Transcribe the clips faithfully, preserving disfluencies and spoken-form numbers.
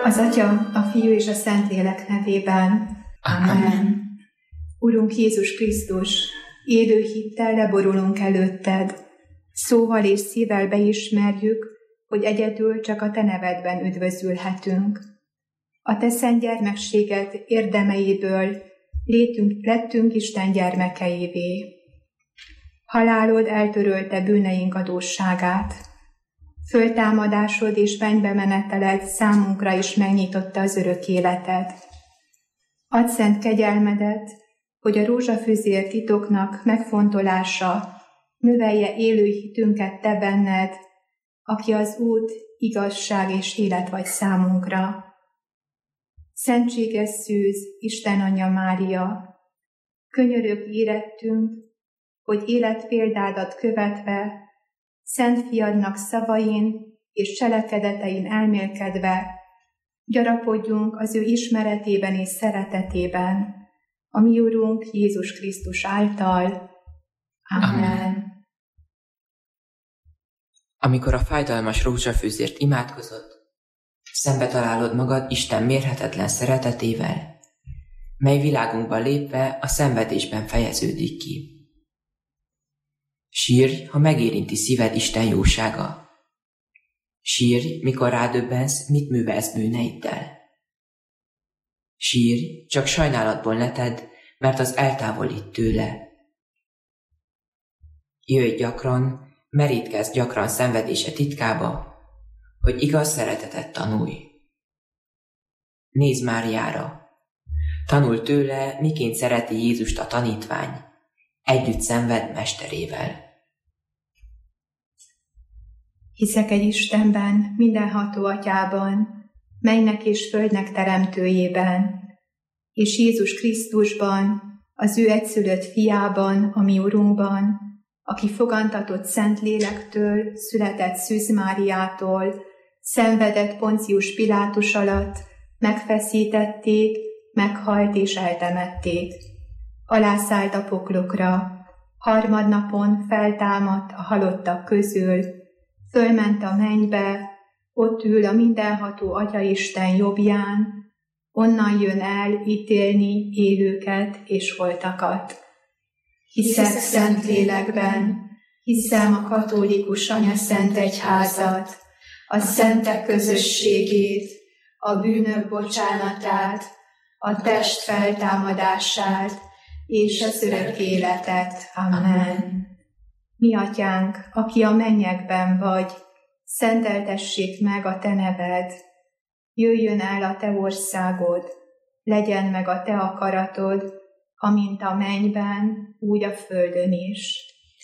Az Atya, a Fiú és a Szentlélek nevében. Amen. Urunk Jézus Krisztus, élő hittel leborulunk előtted. Szóval és szívvel beismerjük, hogy egyedül csak a te nevedben üdvözülhetünk. A te szent gyermekséged érdemeiből létünk, lettünk Isten gyermekeivé. Halálod eltörölte bűneink adósságát. Föltámadásod és mennybe meneteled számunkra is megnyitotta az örök életet. Add szent kegyelmedet, hogy a rózsafüzér titoknak megfontolása növelje élő hitünket te benned, aki az út, igazság és élet vagy számunkra. Szentséges szűz, Isten Anyja Mária, könyörög érettünk, hogy életpéldádat követve, Szent Fiadnak szavain és cselekedetein elmélkedve, gyarapodjunk az ő ismeretében és szeretetében, a mi Urunk Jézus Krisztus által. Amen. Amen. Amikor a fájdalmas rózsafűzért imádkozott, szembe találod magad Isten mérhetetlen szeretetével, mely világunkba lépve a szenvedésben fejeződik ki. Sírj, ha megérinti szíved Isten jósága. Sírj, mikor rádöbbensz, mit művelsz bűneiddel. Sírj, csak sajnálatból ne tedd, mert az eltávolít tőle. Jöjj gyakran, merítkezz gyakran szenvedése titkába, hogy igaz szeretetet tanulj. Nézz Máriára, tanulj tőle, miként szereti Jézust a tanítvány, együtt szenved mesterével. Hiszek egy Istenben, mindenható Atyában, mennynek és földnek teremtőjében, és Jézus Krisztusban, az ő egyszülött fiában, a mi Urunkban, aki fogantatott Szentlélektől, született Szűz Máriától, szenvedett Poncius Pilátus alatt, megfeszítették, meghalt és eltemették. Alászállt a poklokra, harmadnapon feltámadt a halottak közül, fölment a mennybe, ott ül a mindenható Atyaisten jobbján, onnan jön el ítélni élőket és holtakat. Hiszek Szentlélekben, hiszem a katolikus anyaszent egyházat, a szentek közösségét, a bűnök bocsánatát, a test feltámadását és az örök életet. Amen. Mi Atyánk, aki a mennyekben vagy, szenteltessék meg a te neved, jöjjön el a te országod, legyen meg a te akaratod, amint a mennyben, úgy a földön is.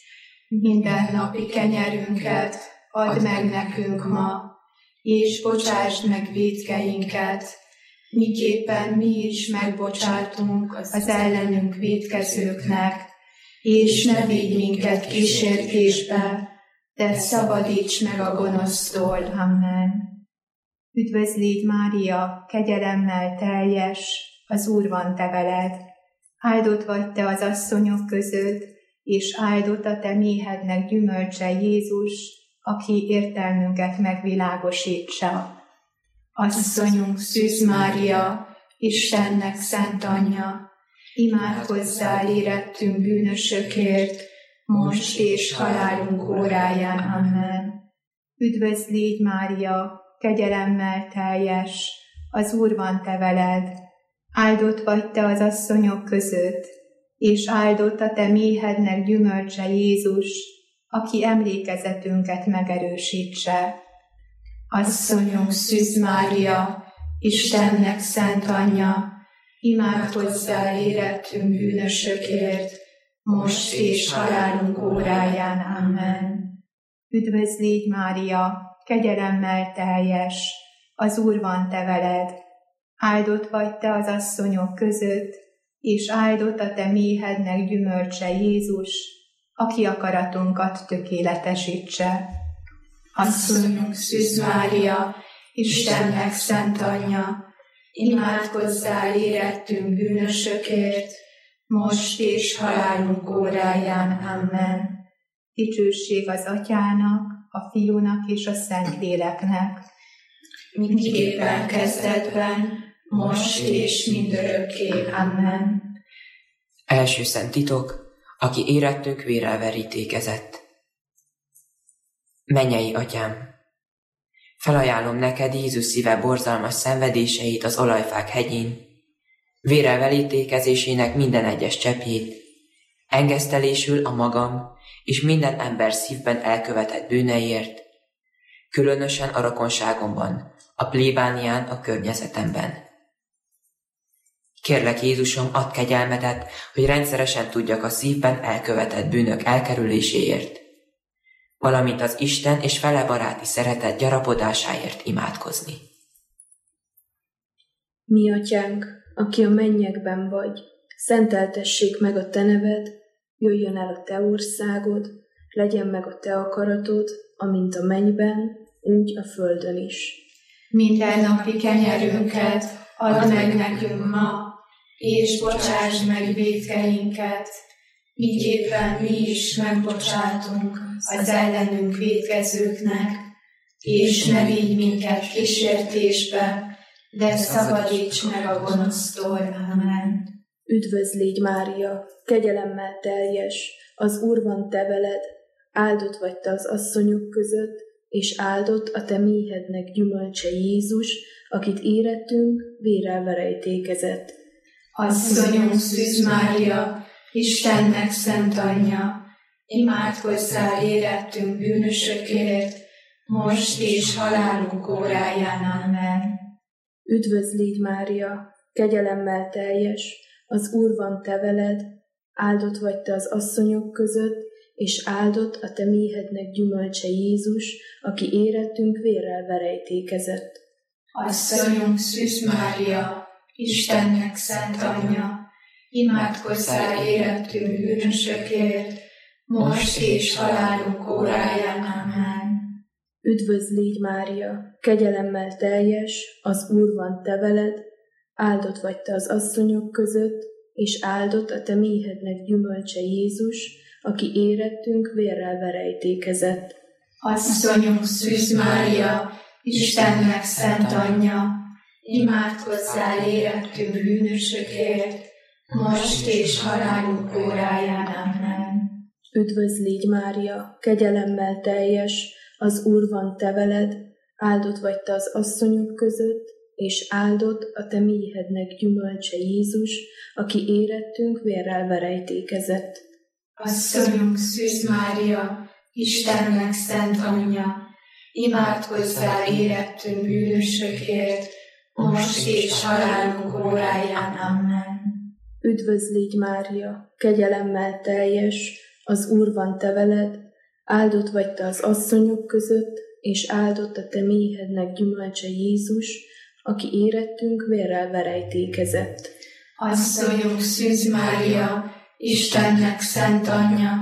Minden napi kenyerünket add meg nekünk ma, és bocsásd meg vétkeinket, miképpen mi is megbocsátunk az ellenünk vétkezőknek, és ne védj minket kísértésbe, de szabadíts meg a gonosztól. Amen. Üdvözl légy Mária, kegyelemmel teljes, az Úr van te veled. Áldott vagy te az asszonyok között, és áldott a te méhednek gyümölcse Jézus, aki értelmünket megvilágosítsa. Asszonyunk Szűz Mária, Istennek szent anyja, imádkozzál érettünk bűnösökért, most és halálunk óráján. Amen. Üdvözl légy Mária, kegyelemmel teljes, az Úr van te veled. Áldott vagy te az asszonyok között, és áldott a te méhednek gyümölcse Jézus, aki emlékezetünket megerősítse. Asszonyunk Szűz Mária, Istennek szent anyja, imádkozzál érettünk bűnösökért, most és halálunk óráján. Amen. Üdvözl légy Mária, kegyelemmel teljes, az Úr van te veled. Áldott vagy te az asszonyok között, és áldott a te méhednek gyümölcse Jézus, aki akaratunkat tökéletesítse. Asszonyunk Szűz Mária, Istennek szent anyja, imádkozzál érettünk bűnösökért, most és halálunk óráján. Amen. Dicsőség az Atyának, a Fiúnak és a Szentléleknek. miképpen kezdetben, most és mindörökké. Amen. Első szent titok, aki érettünk vérrel verítékezett. Mennyei Atyám, felajánlom neked Jézus szíve borzalmas szenvedéseit az olajfák hegyén, vérrel verítékezésének minden egyes cseppjét, engesztelésül a magam és minden ember szívben elkövetett bűneiért, különösen a rokonságomban, a plébánián, a környezetemben. Kérlek, Jézusom, add kegyelmedet, hogy rendszeresen tudjak a szívben elkövetett bűnök elkerüléséért, valamint az Isten és vele baráti szeretet gyarapodásáért imádkozni. Mi atyánk, aki a mennyekben vagy, szenteltessék meg a te neved, jöjjön el a te országod, legyen meg a te akaratod, amint a mennyben, úgy a földön is. Mindennapi kenyerünket add meg nekünk ma, és bocsásd meg vétkeinket, miképpen mi is megbocsátunk az ellenünk vétkezőknek, és ne vigy minket kísértésbe, de szabadíts meg a gonosztól. Amen. Üdvözl légy, Mária, kegyelemmel teljes, az Úr van te veled, áldott vagy te az asszonyok között, és áldott a te méhednek gyümölcse Jézus, akit érettünk vérrel verejtékezett. Asszonyunk Szűz Mária, Istennek szent anyja, imádkozzál érettünk bűnösökért, most és halálunk óráján. Amen. Üdvözl légy, Mária, kegyelemmel teljes, az Úr van te veled, áldott vagy te az asszonyok között, és áldott a te méhednek gyümölcse Jézus, aki érettünk vérrel verejtékezett. Asszonyunk Szűz Mária, Istennek szent anyja, imádkozzál érettünk bűnösökért, most és halálunk óráján. Amen. Üdvözl légy, Mária, kegyelemmel teljes, az Úr van te veled, áldott vagy te az asszonyok között, és áldott a te méhednek gyümölcse Jézus, aki érettünk vérrel verejtékezett. Asszonyunk Szűz Mária, Istennek szent anyja, imádkozzál érettünk bűnösökért, most és halálunk óráján. Amen. Üdvözl légy, Mária, kegyelemmel teljes, az Úr van te veled, áldott vagy te az asszonyok között, és áldott a te méhednek gyümölcse Jézus, aki érettünk vérrel verejtékezett. Asszonyunk Szűz Mária, Istennek szent anyja, imádkozzál érettünk bűnösökért, most és halálunk óráján. Amen. Üdvözl légy, Mária, kegyelemmel teljes, az Úr van te veled, áldott vagy te az asszonyok között, és áldott a te méhednek gyümölcse Jézus, aki érettünk vérrel verejtékezett. Asszonyunk Szűz Mária, Istennek szent anyja,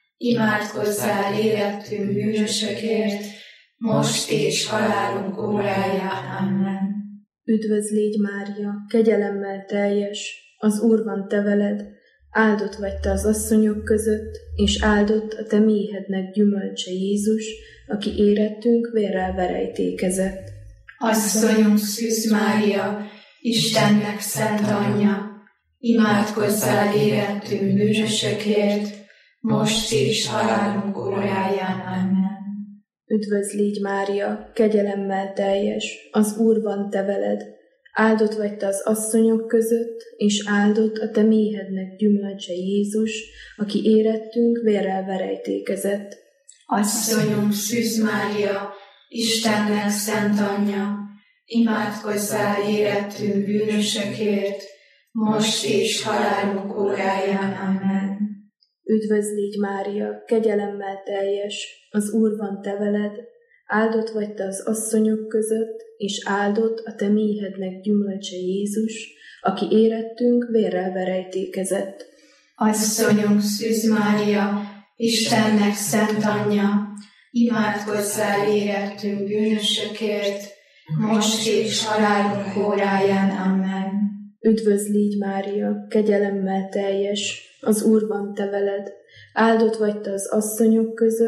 imádkozzál érettünk bűnösökért, most és halálunk óráján. Amen. Üdvözl légy, Mária, kegyelemmel teljes, az Úr van te veled, áldott vagy te az asszonyok között, és áldott a te méhednek gyümölcse Jézus, aki érettünk vérrel verejtékezett. Asszonyunk Szűz Mária, Istennek szent anyja, imádkozzál érettünk bűnösökért, most és halálunk óráján. Amen. Üdvözl légy, Mária, kegyelemmel teljes, az Úr van te veled, áldott vagy te az asszonyok között, és áldott a te méhednek gyümölcse Jézus, aki érettünk vérrel verejtékezett. Asszonyunk Szűz Mária, Istennek szent anyja, imádkozzál érettünk bűnösökért, most és halálunk óráján. Amen. Üdvözl légy, Mária, kegyelemmel teljes, az Úr van te veled, áldott vagy te az asszonyok között, és áldott a te méhednek gyümölcse Jézus, aki érettünk vérrel verejtékezett. Asszonyunk Szűz Mária, Istennek szent anyja, imádkozzál érettünk bűnösökért, most és halálunk óráján. Amen. Üdvözl légy, Mária, kegyelemmel teljes, az Úr van te veled, áldott vagy te az asszonyok között,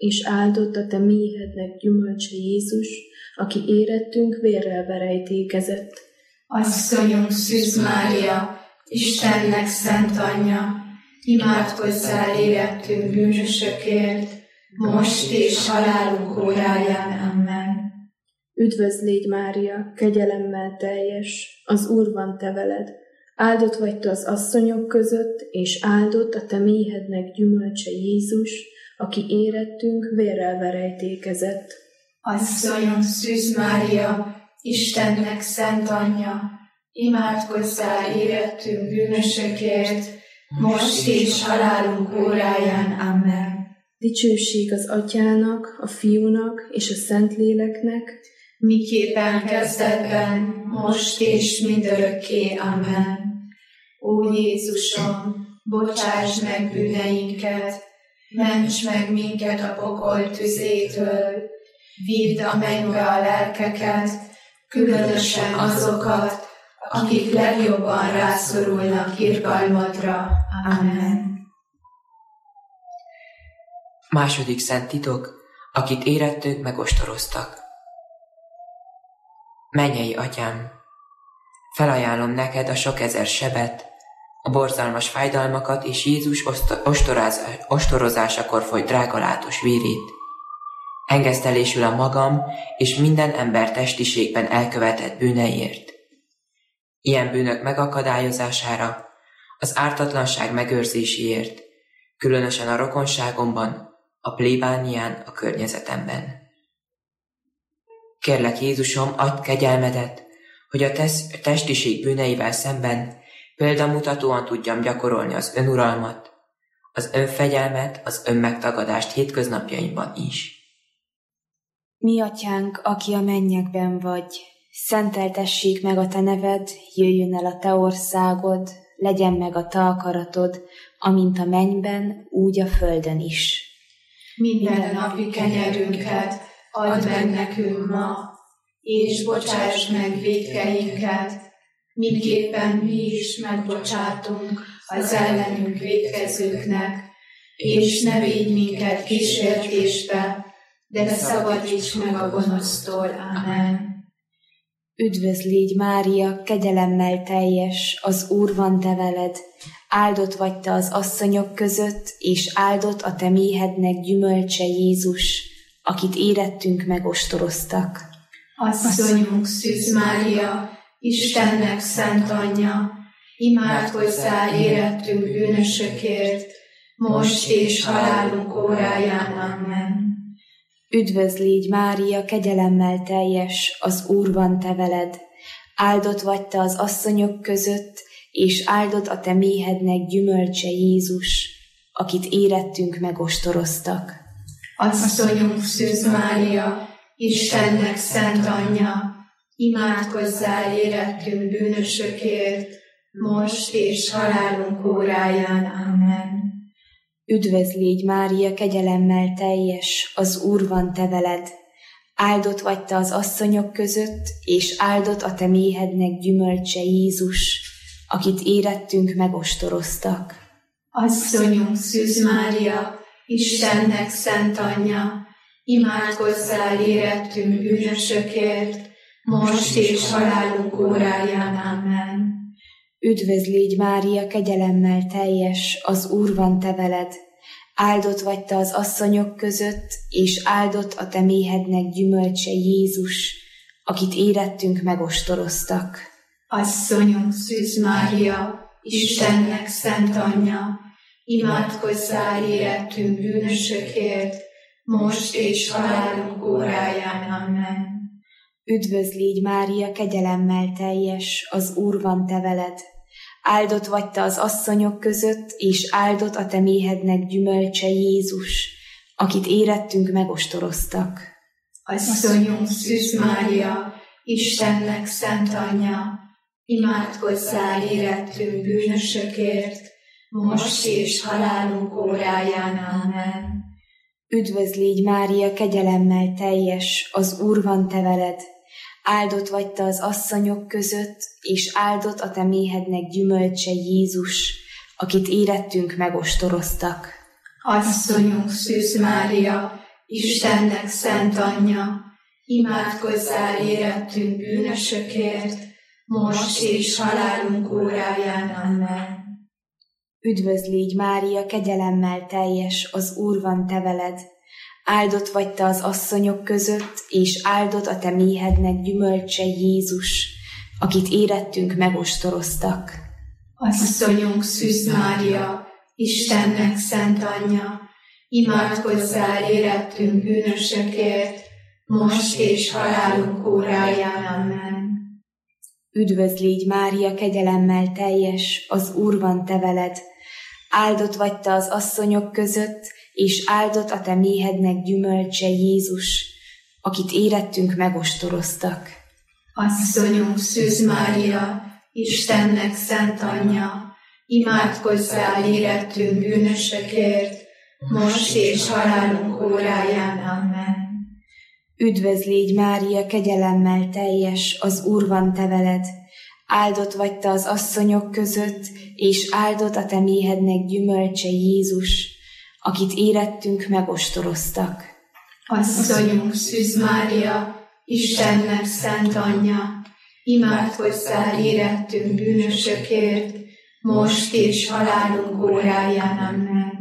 és áldott a te méhednek gyümölcse Jézus, aki érettünk vérrel verejtékezett. Asszonyunk Szűz Mária, Istennek szent anyja, imádkozzál érettünk bűnösökért, most és halálunk óráján. Amen. Üdvözl légy Mária, kegyelemmel teljes, az Úr van te veled, áldott vagy te az asszonyok között, és áldott a te méhednek gyümölcse Jézus, aki érettünk vérrel verejtékezett. Asszonyunk Szűz Mária, Istennek szent anyja, imádkozzál érettünk bűnösökért, most és halálunk óráján. Amen. Dicsőség az Atyának, a Fiúnak és a Szentléleknek, miképpen kezdetben, most és mindörökké. Amen. Ó Jézusom, bocsáss meg bűneinket, ments meg minket a pokol tüzétől, vidd a mennybe a lelkeket, különösen azokat, akik legjobban rászorulnak irgalmadra. Amen. Második szent titok, akit érettünk megostoroztak. Mennyei Atyám, felajánlom neked a sok ezer sebet, a borzalmas fájdalmakat és Jézus ostorozásakor folyt drágalátos vérét. Engesztelésül a magam és minden ember testiségben elkövetett bűneiért. Ilyen bűnök megakadályozására, az ártatlanság megőrzéséért, különösen a rokonságomban, a plébánián, a környezetemben. Kérlek Jézusom, adj kegyelmedet, hogy a tesz, testiség bűneivel szemben példamutatóan tudjam gyakorolni az önuralmat, az önfegyelmet, az önmegtagadást hétköznapjaimban is. Mi Atyánk, aki a mennyekben vagy, szenteltessék meg a te neved, jöjjön el a te országod, legyen meg a te akaratod, amint a mennyben, úgy a földön is. Minden napi kenyerünket add meg nekünk ma, és bocsáss meg vétkeinket, mindképpen mi is megbocsátunk az ellenünk vétkezőknek, és ne védj minket kísértésbe, de szabadíts meg a gonosztól. Amen. Üdvözl légy Mária, kegyelemmel teljes, az Úr van te veled, áldott vagy te az asszonyok között, és áldott a te méhednek gyümölcse Jézus, akit érettünk megostoroztak. Asszonyunk Szűz Mária, Istennek szent anyja, imádkozzál érettünk bűnösökért, most és halálunk óráján. Amen. Üdvözl légy Mária, kegyelemmel teljes, az Úr van te veled, áldott vagy te az asszonyok között, és áldott a te méhednek gyümölcse Jézus, akit érettünk megostoroztak. Asszonyunk Szűz Mária, Istennek szent anyja, imádkozzál érettünk bűnösökért, most és halálunk óráján. Amen. Üdvözl légy Mária, kegyelemmel teljes, az Úr van te veled, áldott vagy te az asszonyok között, és áldott a te méhednek gyümölcse Jézus, akit érettünk megostoroztak. Asszonyunk Szűz Mária, Istennek szent anyja, imádkozzál érettünk bűnösökért, most és halálunk óráján. Amen. Üdvözl légy Mária, kegyelemmel teljes, az Úr van te veled, áldott vagy te az asszonyok között, és áldott a te méhednek gyümölcse Jézus, akit érettünk megostoroztak. Asszonyunk Szűz Mária, Istennek szent anyja, imádkozzál érettünk bűnösökért, most és halálunk óráján. Amen. Üdvözl légy Mária, kegyelemmel teljes, az Úr van te veled, áldott vagy te az asszonyok között, és áldott a te méhednek gyümölcse Jézus, akit érettünk megostoroztak. Asszonyunk Szűz Mária, Istennek szent anyja, imádkozzál érettünk bűnösökért, most és halálunk óráján. Amen. Üdvözl légy Mária, kegyelemmel teljes, az Úr van te veled, áldott vagy te az asszonyok között, és áldott a te méhednek gyümölcse Jézus, akit érettünk megostoroztak. Asszonyunk Szűz Mária, Istennek szent anyja, imádkozzál érettünk bűnösökért, most és halálunk óráján. Amen. Üdvözl légy, Mária, kegyelemmel teljes, az Úr van te veled. Áldott vagy te az asszonyok között, és áldott a te méhednek gyümölcse Jézus, akit érettünk megostoroztak. Asszonyunk Szűz Mária, Istennek szent anyja, imádkozzál érettünk bűnösökért, most és halálunk óráján. Amen. Üdvözl légy, Mária, kegyelemmel teljes, az Úr van te veled. Áldott vagy te az asszonyok között, és áldott a te méhednek gyümölcse Jézus, akit érettünk megostoroztak. Asszonyunk Szűz Mária, Istennek szent anyja, imádkozzál érettünk bűnösökért, most és halálunk óráján. Amen. Üdvözl légy, Mária, kegyelemmel teljes, az Úr van te veled. Áldott vagy te az asszonyok között, és áldott a te méhednek gyümölcse Jézus, akit érettünk megostoroztak. Asszonyunk Szűz Mária, Istennek szent anyja, imádkozzál érettünk bűnösökért, most és halálunk óráján. Amen.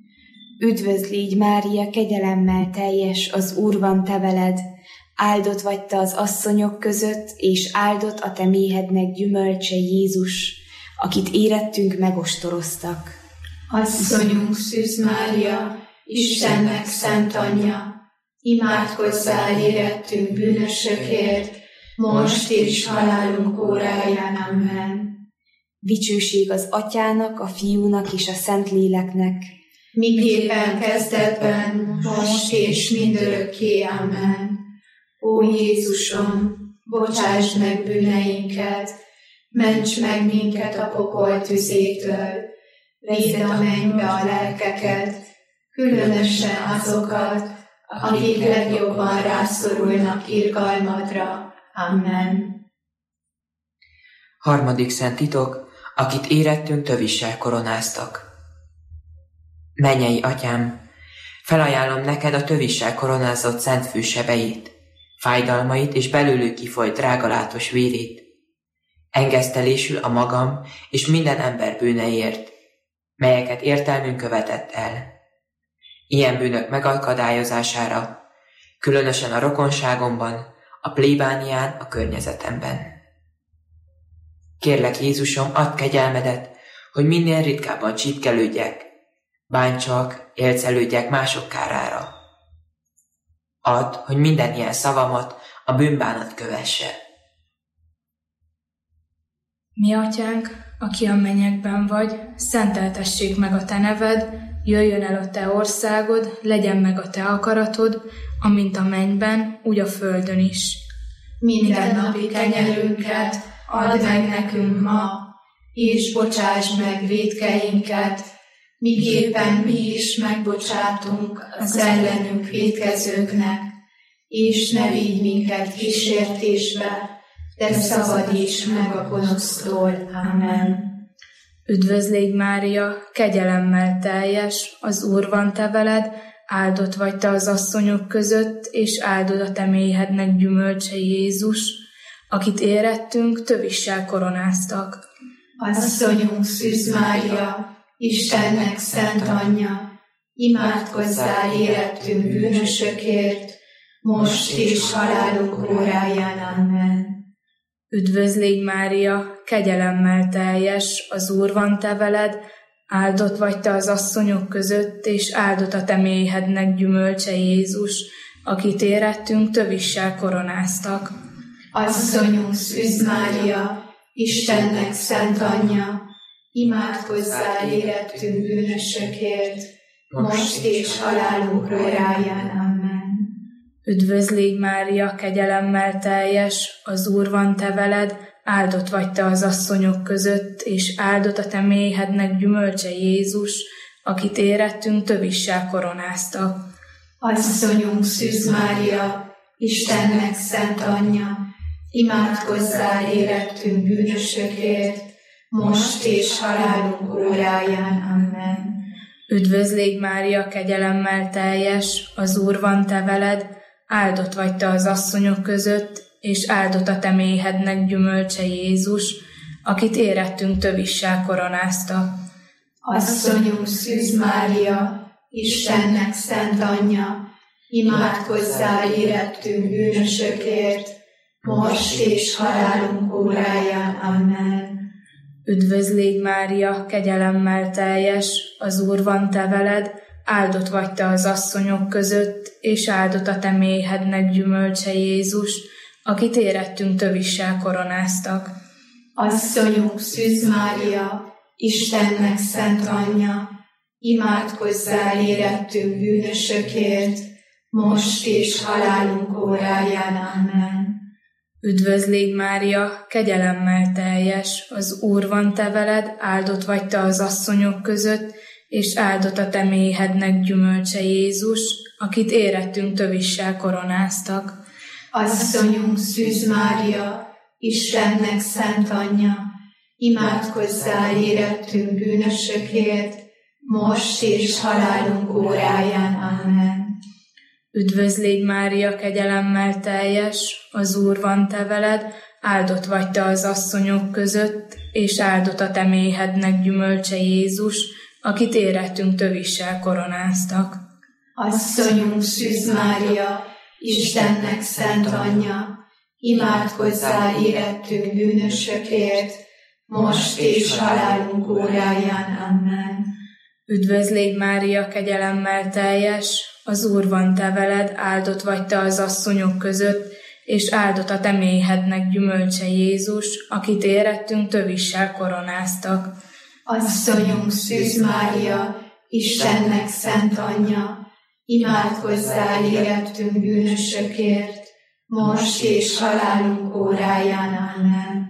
Üdvözl légy, Mária, kegyelemmel teljes, az Úr van te veled. Áldott vagy te az asszonyok között, és áldott a te méhednek gyümölcse Jézus, akit érettünk megostoroztak. Asszonyunk Szűz Mária, Istennek szent anyja, imádkozzál érettünk bűnösökért, most és halálunk óráján. Amen. Dicsőség az Atyának, a Fiúnak és a Szentléleknek, miképpen kezdetben, most és mindörökké. Amen. Ó Jézusom, bocsásd meg bűneinket, ments meg minket a pokol tüzétől, védd a mennybe a lelkeket, különösen azokat, akik legjobban rászorulnak irgalmadra. Amen. Harmadik szent titok, akit érettünk tövissel koronáztak. Mennyei Atyám, felajánlom neked a tövissel koronázott szent fősebeit, fájdalmait és belőlük kifolyt drágalátos vérét, engesztelésül a magam és minden ember bűneiért, melyeket értelmünk követett el. Ilyen bűnök megakadályozására, különösen a rokonságomban, a plébánián, a környezetemben. Kérlek, Jézusom, add kegyelmedet, hogy minél ritkábban csípkelődjek, bántsak, élcelődjek mások kárára. Add, hogy minden ilyen szavamat a bűnbánat kövesse. Mi atyánk, aki a mennyekben vagy, szenteltessék meg a te neved, jöjjön el a te országod, legyen meg a te akaratod, amint a mennyben, úgy a földön is. Minden napi kenyerünket add meg nekünk ma, és bocsáss meg vétkeinket, miképpen mi is megbocsátunk az ellenünk vétkezőknek, és ne vigy minket kísértésbe, de szabadíts meg a gonosztól. Amen. Üdvözl légy, Mária, kegyelemmel teljes, az Úr van te veled, áldott vagy te az asszonyok között, és áldott a te méhednek gyümölcse Jézus, akit érettünk tövissel koronáztak. Asszonyunk Szűz Mária, Istennek szent anyja, imádkozzál érettünk bűnösökért, most és halálunk óráján. Amen. Üdvözl légy, Mária, kegyelemmel teljes, az Úr van te veled, áldott vagy te az asszonyok között, és áldott a te méhednek gyümölcse Jézus, akit érettünk tövissel koronáztak. Asszonyunk Szűz Mária, Istennek szent anyja, imádkozzál érettünk bűnösökért, most és halálunk óráján. Amen. Üdvözl légy, Mária, kegyelemmel teljes, az Úr van te veled, áldott vagy te az asszonyok között, és áldott a te méhednek gyümölcse Jézus, akit érettünk tövissel koronáztak. Asszonyunk Szűz Mária, Istennek szent anyja, imádkozzál érettünk bűnösökért, most és halálunk óráján. Amen. Üdvözl légy Mária, kegyelemmel teljes, az Úr van te veled, áldott vagy te az asszonyok között, és áldott a te méhednek gyümölcse Jézus, akit érettünk tövissel koronáztak. Asszonyunk Szűz Mária, Istennek szent anyja, imádkozzál érettünk bűnösökért, most és halálunk óráján. Amen. Üdvözl légy Mária, kegyelemmel teljes, az Úr van te veled, áldott vagy te az asszonyok között, és áldott a te méhednek gyümölcse Jézus, akit érettünk tövissel koronáztak. Asszonyunk Szűz Mária, Istennek szent anyja, imádkozzál érettünk bűnösökért, most és halálunk óráján. Amen. Üdvözl légy Mária, kegyelemmel teljes, az Úr van te veled, áldott vagy te az asszonyok között, és áldott a te méhednek gyümölcse Jézus, akit érettünk tövissel koronáztak. Asszonyunk Szűz Mária, Istennek szent anyja, imádkozzál érettünk bűnösökért, most és halálunk óráján. Amen. Üdvözl légy Mária, kegyelemmel teljes, az Úr van te veled, áldott vagy te az asszonyok között, és áldott a te méhednek gyümölcse Jézus, akit érettünk tövissel koronáztak. Asszonyunk Szűz Mária, Istennek szent anyja, imádkozzál érettünk bűnösökért, most és halálunk óráján. Amen. Üdvözl légy Mária, kegyelemmel teljes, az Úr van te veled, áldott vagy te az asszonyok között, és áldott a te méhednek gyümölcse Jézus, akit érettünk tövissel koronáztak. Asszonyunk Szűz Mária, Istennek szent anyja, imádkozzál érettünk bűnösökért, most és halálunk óráján. Amen.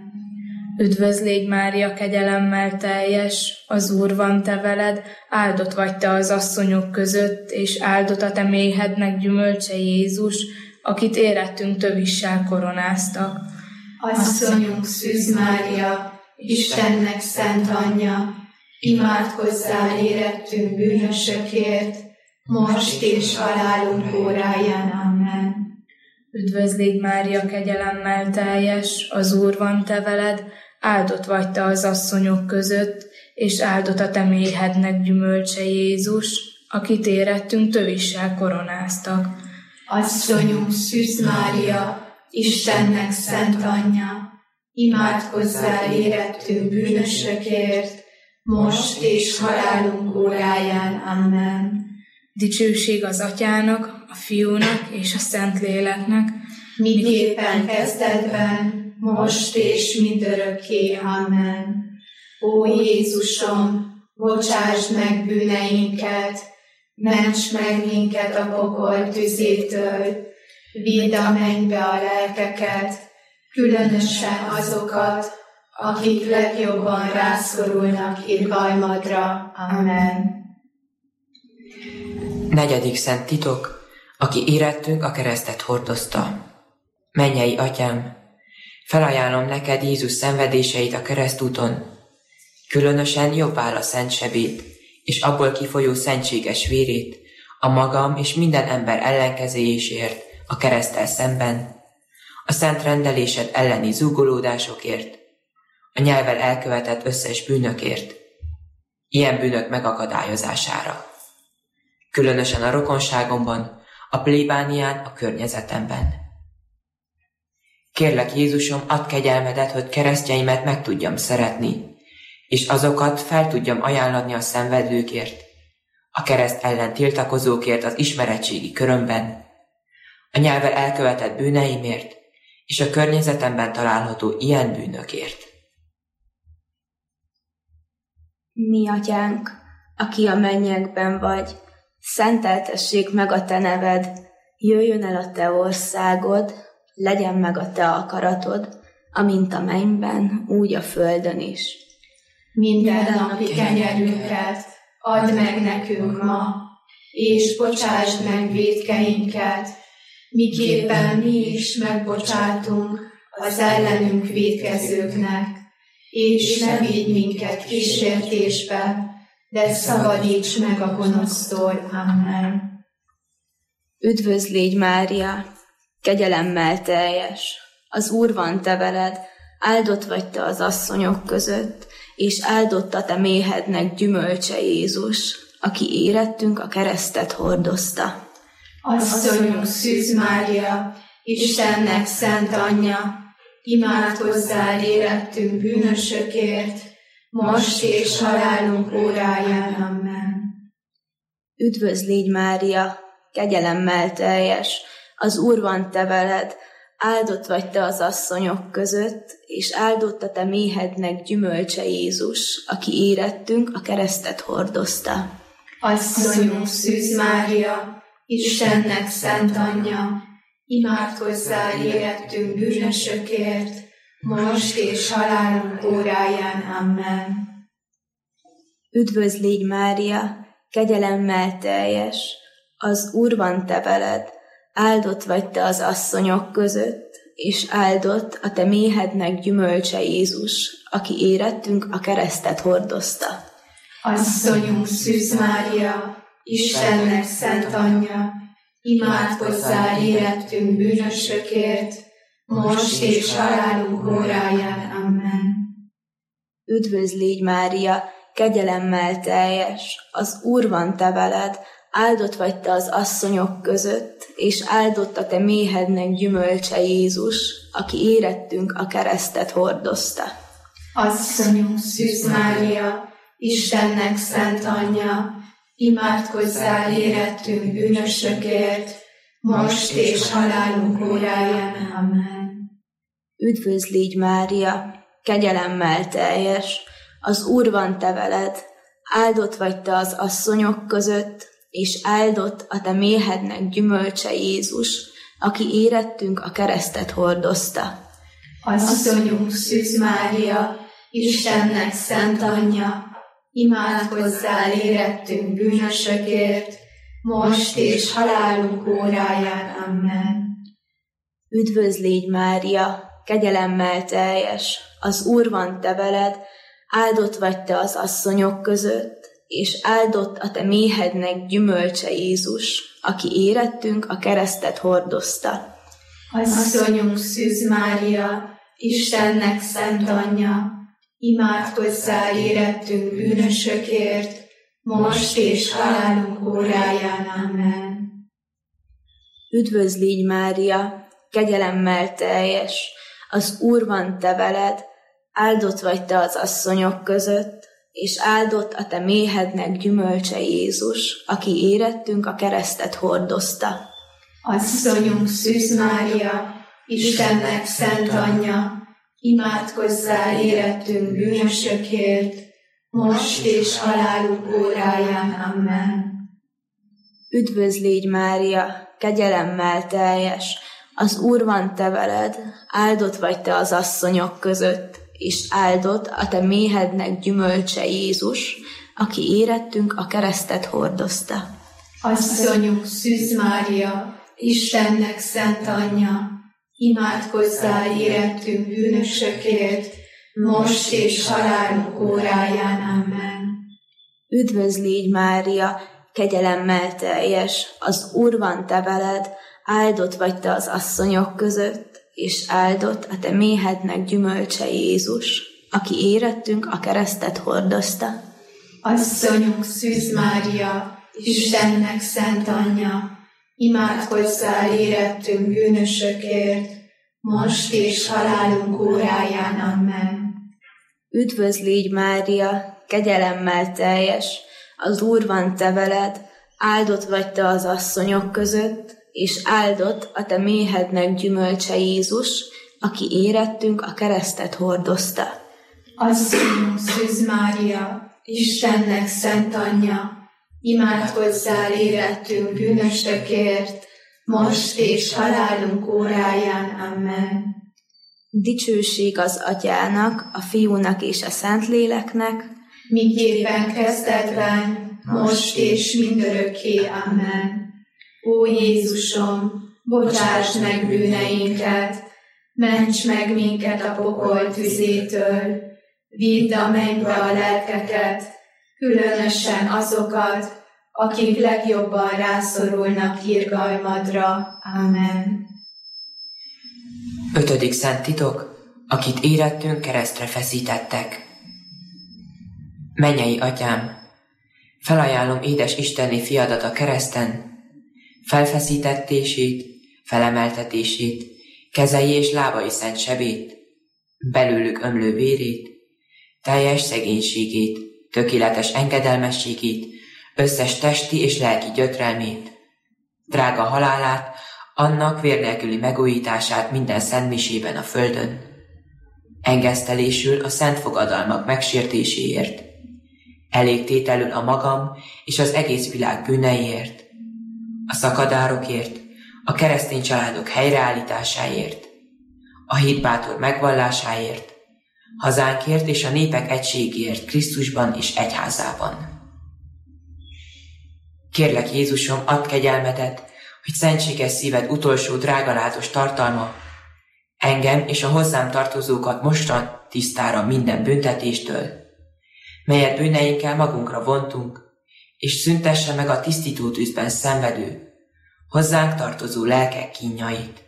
Üdvözl légy Mária, kegyelemmel teljes, az Úr van te veled, áldott vagy te az asszonyok között, és áldott a te méhednek gyümölcse Jézus, akit érettünk tövissel koronáztak. Asszonyunk Szűz Mária, Istennek szent anyja, imádkozzál érettünk bűnösökért, most és halálunk óráján. Amen. Üdvözl légy Mária, kegyelemmel teljes, az Úr van te veled, áldott vagy te az asszonyok között, és áldott a te méhednek gyümölcse Jézus, akit érettünk tövissel koronáztak. Asszonyunk Szűz Mária, Istennek szent anyja, imádkozzál érettünk bűnösökért, most és halálunk óráján. Amen. Dicsőség az Atyának, a Fiúnak és a Szentléleknek, miképpen kezdetben, most és mindörökké. Amen. Ó Jézusom, bocsásd meg bűneinket, ments meg minket a pokol tüzétől, vidd a mennybe a lelkeket, különösen azokat, akik legjobban rászorulnak irgalmadra. Amen. Negyedik szent titok, aki érettünk a keresztet hordozta. Mennyei Atyám, felajánlom neked Jézus szenvedéseit a keresztúton, különösen jobbára szent sebét, és abból kifolyó szentséges vérét, a magam és minden ember ellenkezésért a kereszttel szemben, a szent rendelésed elleni zúgolódásokért, a nyelvvel elkövetett összes bűnökért, ilyen bűnök megakadályozására. Különösen a rokonságomban, a plébánián, a környezetemben. Kérlek Jézusom, add kegyelmedet, hogy keresztjeimet meg tudjam szeretni, és azokat fel tudjam ajánlani a szenvedőkért, a kereszt ellen tiltakozókért az ismeretségi körömben, a nyelvvel elkövetett bűneimért, és a környezetemben található ilyen bűnökért. Mi Atyánk, aki a mennyekben vagy, szenteltessék meg a te neved, jöjjön el a te országod, legyen meg a te akaratod, amint a mennyben, úgy a földön is. Minden napi kenyerünket add meg nekünk ma, és bocsásd meg vétkeinket, miképpen mi is megbocsátunk az ellenünk vétkezőknek, és ne vigy minket kísértésbe, de szabadíts meg a gonosztól. Amen. Üdvözl légy, Mária, kegyelemmel teljes, az Úr van te veled, áldott vagy te az asszonyok között, és áldott a te méhednek gyümölcse Jézus, aki érettünk a keresztet hordozta. Asszonyunk Szűz Mária, Istennek szent anyja, imádkozzál érettünk bűnösökért, most és halálunk óráján. Amen. Üdvözl légy, Mária, kegyelemmel teljes, az Úr van te veled, áldott vagy te az asszonyok között, és áldott a te méhednek gyümölcse Jézus, aki érettünk a keresztet hordozta. Asszonyunk Szűz Mária, Istennek szent anyja, imádkozzál érettünk bűnösökért, most és halálunk óráján. Amen. Üdvözl légy, Mária, kegyelemmel teljes, az Úr van te veled, áldott vagy te az asszonyok között, és áldott a te méhednek gyümölcse Jézus, aki érettünk a keresztet hordozta. Asszonyunk Szűz Mária, Istennek szent anyja, imádkozzál érettünk bűnösökért, most és halálunk óráján. Amen. Üdvözl légy, Mária, kegyelemmel teljes, az Úr van te veled, áldott vagy te az asszonyok között, és áldott a te méhednek gyümölcse Jézus, aki érettünk a keresztet hordozta. Asszonyunk Szűz Mária, Istennek szent anyja, imádkozzál érettünk bűnösökért, most és halálunk óráján. Amen. Üdvözl légy, Mária, kegyelemmel teljes, az Úr van te veled, áldott vagy te az asszonyok között, és áldott a te méhednek gyümölcse Jézus, aki érettünk a keresztet hordozta. Asszonyunk Szűz Mária, Istennek szent anyja, imádkozzál érettünk bűnösökért, most és halálunk óráján. Amen. Üdvözl légy, Mária, kegyelemmel teljes, az Úr van te veled, áldott vagy te az asszonyok között, és áldott a te méhednek gyümölcse Jézus, aki érettünk a keresztet hordozta. Asszonyunk Szűz Mária, Istennek szent anyja, imádkozzál érettünk bűnösökért, most és halálunk óráján. Amen. Üdvözl légy, Mária, kegyelemmel teljes, az Úr van te veled, áldott vagy te az asszonyok között, és áldott a te méhednek gyümölcse Jézus, aki érettünk a keresztet hordozta. Asszonyunk Szűz Mária, Istennek szent anyja, imádkozzál érettünk bűnösökért, most és halálunk óráján. Amen. Üdvözl légy, Mária, kegyelemmel teljes, az Úr van te veled, áldott vagy te az asszonyok között, és áldott a te méhednek gyümölcse Jézus, aki érettünk a keresztet hordozta. Asszonyunk Szűz Mária, Istennek szent anyja, imádkozzál érettünk bűnösökért, most és halálunk óráján. Amen. Üdvözl légy, Mária, kegyelemmel teljes, az Úr van te veled, áldott vagy te az asszonyok között, és áldott a te méhednek gyümölcse Jézus, aki érettünk a keresztet hordozta. Asszonyunk Szűz Mária, Istennek szent anyja, imádkozzál érettünk bűnösökért, most és halálunk óráján. Amen. Üdvözl légy, Mária, kegyelemmel teljes, az Úr van te veled, áldott vagy te az asszonyok között, és áldott a te méhednek gyümölcse Jézus, aki érettünk a keresztet hordozta. Asszonyunk Szűz Mária, Istennek szent anyja, imádkozzál érettünk bűnösökért, most és halálunk óráján. Amen. Dicsőség az Atyának, a Fiúnak és a Szentléleknek, miképpen kezdetben, most és mindörökké. Amen. Ó Jézusom, bocsáss meg bűneinket, ments meg minket a pokol tüzétől, vidd a mennybe a lelkeket, különösen azokat, akik legjobban rászorulnak irgalmadra. Amen. Ötödik szent titok, akit érettünk keresztre feszítettek. Mennyei Atyám, felajánlom édes Istenné fiadat a kereszten, felfeszítettését, felemeltetését, kezei és lábai szent sebét, belőlük ömlő vérét, teljes szegénységét, tökéletes engedelmességét, összes testi és lelki gyötrelmét, drága halálát, annak vér nélküli megújítását minden szentmisében a földön, engesztelésül a szent fogadalmak megsértéséért, elégtételül a magam és az egész világ bűneiért, a szakadárokért, a keresztény családok helyreállításáért, a hitbátor megvallásáért, hazánkért és a népek egységért Krisztusban és egyházában. Kérlek, Jézusom, add kegyelmedet, hogy szentséges szíved utolsó drágalátos tartalma engem és a hozzám tartozókat mostan tisztára minden büntetéstől, melyet bűneinkkel magunkra vontunk, és szüntesse meg a tisztító tűzben szenvedő, hozzánk tartozó lelkek kínjait.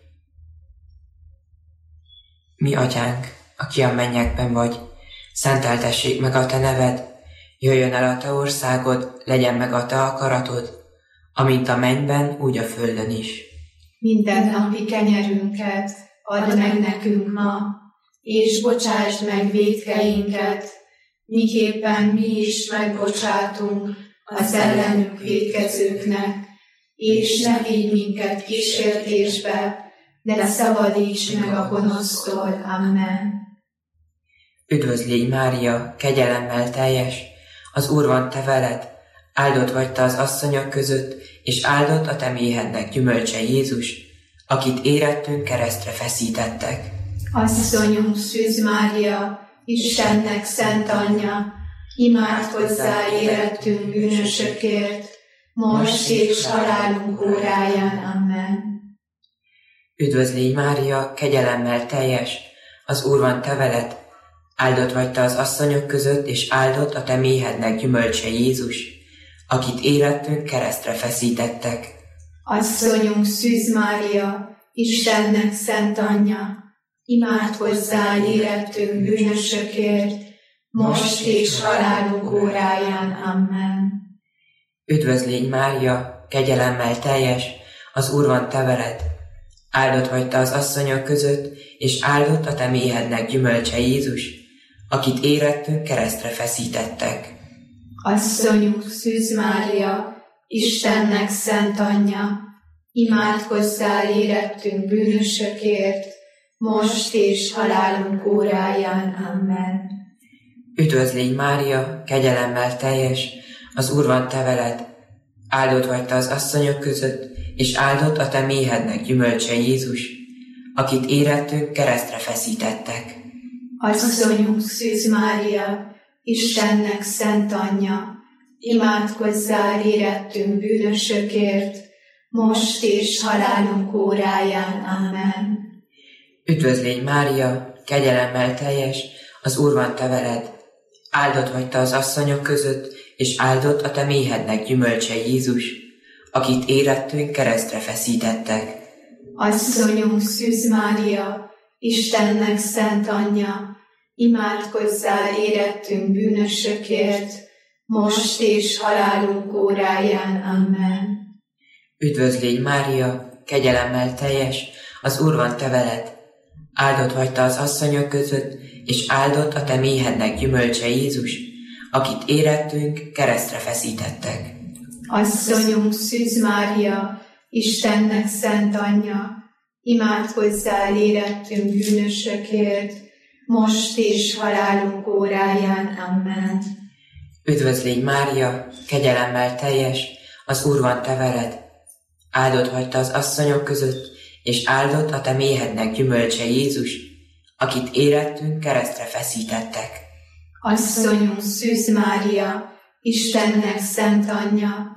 Mi Atyánk, aki a mennyekben vagy, szenteltessék meg a te neved, jöjjön el a te országod, legyen meg a te akaratod, amint a mennyben, úgy a földön is. Minden napi kenyerünket add meg nekünk ma, és bocsásd meg vétkeinket, miképpen mi is megbocsátunk az ellenünk vétkezőknek, és ne vigy minket kísértésbe, de szabadíts meg a gonosztól. Amen. Üdvözl légy, Mária, kegyelemmel teljes, az Úr van te veled, áldott vagy te az asszonyok között, és áldott a te méhednek gyümölcse Jézus, akit érettünk keresztre feszítettek. Asszonyunk Szűz Mária, Istennek szent anyja, imádkozzál érettünk bűnösökért, most és halálunk óráján. Amen. Üdvözl légy, Mária, kegyelemmel teljes, az Úr van te veled, áldott vagy te az asszonyok között, és áldott a te méhednek gyümölcse Jézus, akit érettünk keresztre feszítettek. Asszonyunk Szűz Mária, Istennek szent anyja, imádkozzál érettünk bűnösökért, most és halálunk óráján. Amen. Üdvözl légy, Mária, kegyelemmel teljes, az Úr van te veled, áldott vagy te az asszonyok között, és áldott a te méhednek gyümölcse Jézus, akit érettünk keresztre feszítettek. Asszonyunk Szűz Mária, Istennek szent anyja, imádkozzál érettünk bűnösökért, most és halálunk óráján. Amen. Üdvözl légy, Mária, kegyelemmel teljes, az Úr van te veled, áldott vagy te az asszonyok között, és áldott a te méhednek gyümölcse Jézus, akit érettünk keresztre feszítettek. Asszonyunk Szűz Mária, Istennek szent anyja, imádkozzál érettünk bűnösökért, most és halálunk óráján. Amen. Üdvözl légy, Mária, kegyelemmel teljes, az Úr van te veled, áldott vagy te az asszonyok között, és áldott a te méhednek gyümölcse Jézus, akit érettünk keresztre feszítettek. Asszonyunk Szűz Mária, Istennek szent anyja, imádkozzál érettünk bűnösökért, most és halálunk óráján. Amen. Üdvözl légy, Mária, kegyelemmel teljes, az Úr van te veled, áldott vagy te az asszonyok között, és áldott a te méhednek gyümölcse Jézus, akit érettünk keresztre feszítettek. Asszonyunk Szűz Mária, Istennek szent anyja, imádkozzál érettünk bűnösökért, most és halálunk óráján. Amen. Üdvözl légy, Mária, kegyelemmel teljes, az Úr van te veled, áldott vagy te az asszonyok között, és áldott a te méhednek gyümölcse Jézus, akit érettünk keresztre feszítettek. Asszonyunk Szűz Mária, Istennek szent anyja,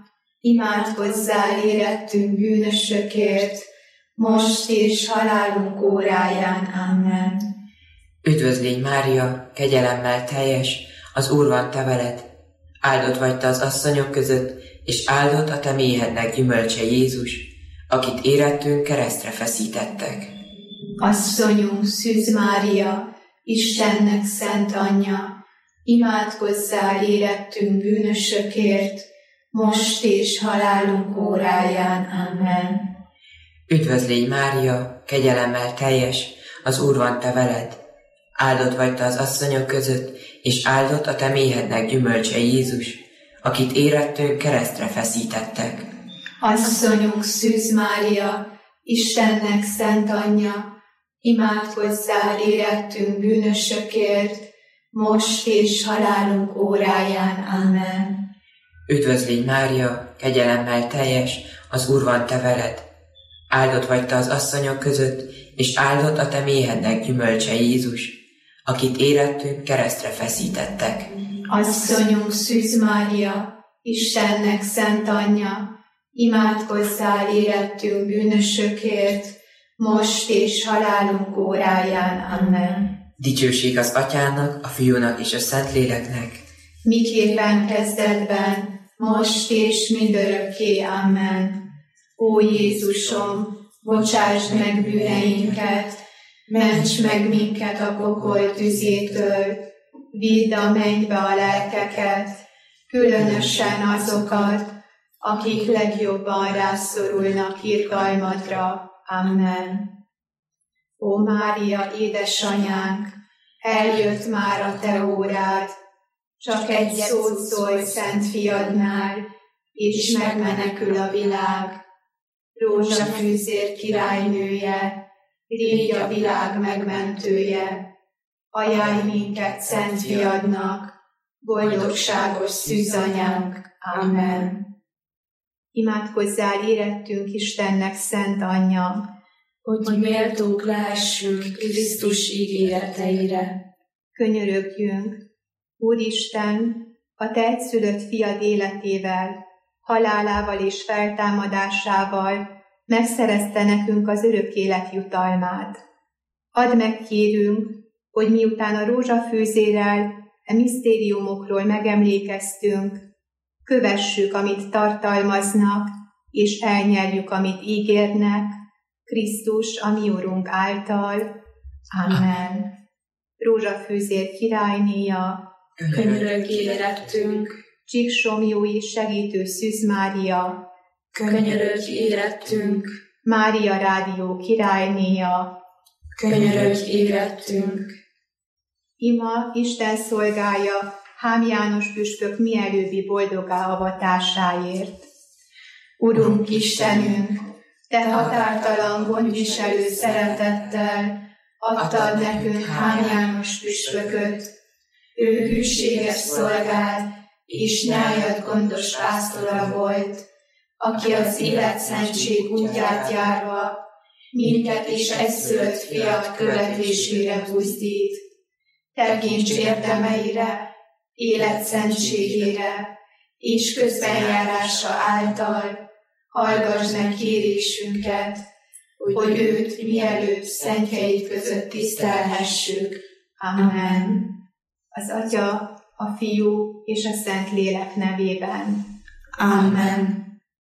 imádkozzál érettünk bűnösökért, most és halálunk óráján. Amen. Üdvözl légy, Mária, kegyelemmel teljes, az Úr van te veled, Áldott vagy te az asszonyok között, és áldott a te méhednek gyümölcse Jézus, akit érettünk keresztre feszítettek. Asszonyunk, Szűz Mária, Istennek szent anyja, imádkozzál érettünk bűnösökért, most és halálunk óráján. Amen. Üdvözlégy Mária, kegyelemmel teljes, az Úr van te veled. Áldott vagy te az asszonyok között, és áldott a te méhednek gyümölcse Jézus, akit érettünk keresztre feszítettek. Asszonyunk, Szűz Mária, Istennek szent anyja, imádkozzál érettünk bűnösökért, most és halálunk óráján. Amen. Üdvözlégy Mária, kegyelemmel teljes, az Úr van te veled. Áldott vagy te az asszonyok között, és áldott a te méhednek gyümölcse Jézus, akit érettünk keresztre feszítettek. Asszonyunk, Szűz Mária, Istennek szent anyja, imádkozzál érettünk bűnösökért, most és halálunk óráján. Amen. Dicsőség az Atyának, a Fiúnak és a Szentléleknek, miképpen kezdetben, most és mindörökké. Amen. Ó Jézusom, bocsásd meg bűneinket, ments meg minket a pokol tüzétől, vidd a mennybe a lelkeket, különösen azokat, akik legjobban rászorulnak irgalmadra. Amen. Ó Mária, édesanyánk, eljött már a te órád, csak egy szót szólj szent fiadnál, és megmenekül a világ. Rózsafűzér királynője, légy a világ megmentője, ajánlj minket szent fiadnak, boldogságos szűzanyánk. Amen. Imádkozzál érettünk Istennek szent anyja, hogy méltók lehessünk Krisztus ígéreteire. Könyörögjünk, Úristen, a te egyszülött fiad életével, halálával és feltámadásával megszerezte nekünk az örök élet jutalmát. Add meg, kérünk, hogy miután a rózsafőzérrel e misztériumokról megemlékeztünk, kövessük, amit tartalmaznak, és elnyerjük, amit ígérnek, Krisztus, a mi Urunk által. Amen. Rózsafőzér királynéja, könyörögj érettünk. Csíksomlyó és segítő Szűz Mária, könyörögj érettünk. Mária rádió királynéja, könyörögj érettünk. Ima Isten szolgája Hám János püspök mielőbbi boldoggá avatásáért. Urunk Istenünk, te határtalan gondviselő szeretettel adtad nekünk Hám János püspököt. Ő hűséges szolgád és nyájad gondos pásztora volt, aki az életszentség útját járva minket is egyszülött fiat követésére buzdít. Tekints érdemeire, életszentségére és közbenjárása által hallgass meg kérésünket, hogy őt mielőbb szentjeid között tisztelhessük. Amen. Az Atya, a Fiú és a Szentlélek nevében. Amen.